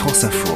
France Info.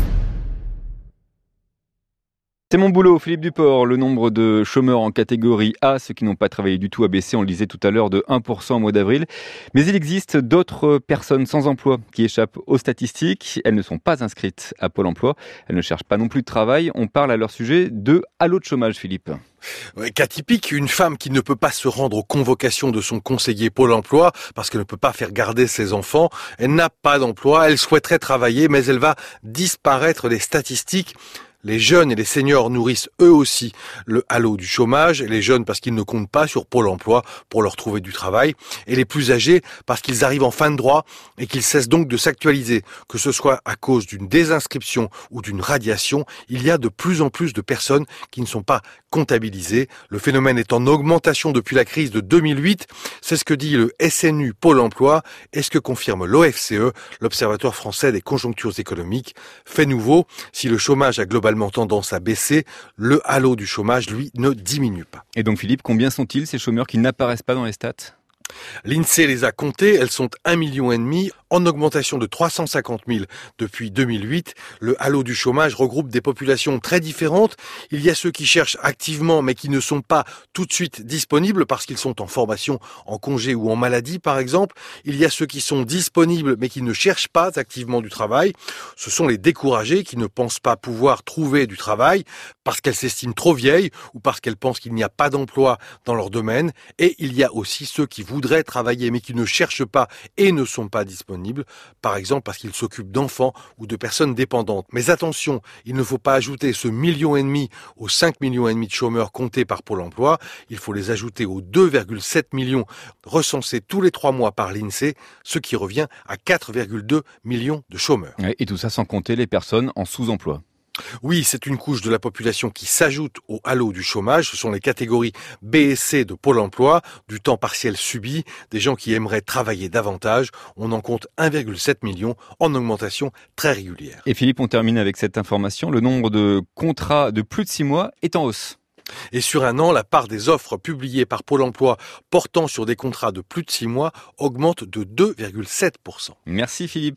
C'est mon boulot, Philippe Duport. Le nombre de chômeurs en catégorie A, ceux qui n'ont pas travaillé du tout, a baissé, on le disait tout à l'heure, de 1% au mois d'avril. Mais il existe d'autres personnes sans emploi qui échappent aux statistiques. Elles ne sont pas inscrites à Pôle emploi. Elles ne cherchent pas non plus de travail. On parle à leur sujet de allô de chômage, Philippe. Cas typique, une femme qui ne peut pas se rendre aux convocations de son conseiller Pôle emploi parce qu'elle ne peut pas faire garder ses enfants. Elle n'a pas d'emploi, elle souhaiterait travailler, mais elle va disparaître des statistiques. Les jeunes et les seniors nourrissent eux aussi le halo du chômage. Les jeunes parce qu'ils ne comptent pas sur Pôle emploi pour leur trouver du travail. Et les plus âgés parce qu'ils arrivent en fin de droit et qu'ils cessent donc de s'actualiser. Que ce soit à cause d'une désinscription ou d'une radiation, il y a de plus en plus de personnes qui ne sont pas comptabilisées. Le phénomène est en augmentation depuis la crise de 2008. C'est ce que dit le SNU Pôle emploi et ce que confirme l'OFCE, l'Observatoire français des conjonctures économiques. Fait nouveau, si le chômage a globalement tendance à baisser, le halo du chômage, lui, ne diminue pas. Et donc Philippe, combien sont-ils ces chômeurs qui n'apparaissent pas dans les stats ? L'INSEE les a comptés, elles sont 1,5 million, en augmentation de 350 000 depuis 2008. Le halo du chômage regroupe des populations très différentes. Il y a ceux qui cherchent activement mais qui ne sont pas tout de suite disponibles parce qu'ils sont en formation, en congé ou en maladie par exemple. Il y a ceux qui sont disponibles mais qui ne cherchent pas activement du travail. Ce sont les découragés qui ne pensent pas pouvoir trouver du travail parce qu'elles s'estiment trop vieilles ou parce qu'elles pensent qu'il n'y a pas d'emploi dans leur domaine. Et il y a aussi ceux qui voudraient travailler mais qui ne cherchent pas et ne sont pas disponibles, par exemple parce qu'ils s'occupent d'enfants ou de personnes dépendantes. Mais attention, il ne faut pas ajouter ce 1,5 million aux 5,5 millions de chômeurs comptés par Pôle emploi, il faut les ajouter aux 2,7 millions recensés tous les 3 mois par l'INSEE, ce qui revient à 4,2 millions de chômeurs. Et tout ça sans compter les personnes en sous-emploi. Oui, c'est une couche de la population qui s'ajoute au halo du chômage. Ce sont les catégories B et C de Pôle emploi, du temps partiel subi, des gens qui aimeraient travailler davantage. On en compte 1,7 million en augmentation très régulière. Et Philippe, on termine avec cette information. Le nombre de contrats de plus de 6 mois est en hausse. Et sur un an, la part des offres publiées par Pôle emploi portant sur des contrats de plus de 6 mois augmente de 2,7%. Merci Philippe.